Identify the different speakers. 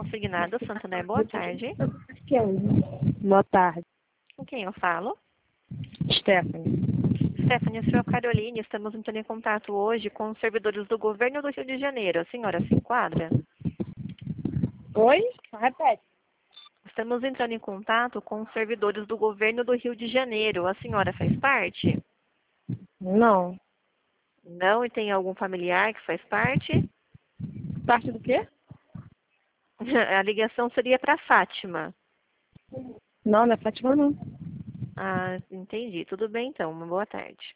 Speaker 1: consignado, Santander, boa tarde.
Speaker 2: Boa tarde,
Speaker 1: Com quem eu falo?
Speaker 2: Stephanie.
Speaker 1: Stephanie, eu sou a Caroline, estamos entrando em contato hoje com os servidores do governo do Rio de Janeiro. A senhora se enquadra?
Speaker 2: Oi? Repete.
Speaker 1: Estamos entrando em contato com os servidores do governo do Rio de Janeiro. A senhora faz parte?
Speaker 2: Não.
Speaker 1: Não, e tem algum familiar que faz parte?
Speaker 2: Parte do quê?
Speaker 1: A ligação seria para Fátima.
Speaker 2: Não, não é Fátima, não.
Speaker 1: Ah, entendi. Tudo bem então. Uma boa tarde.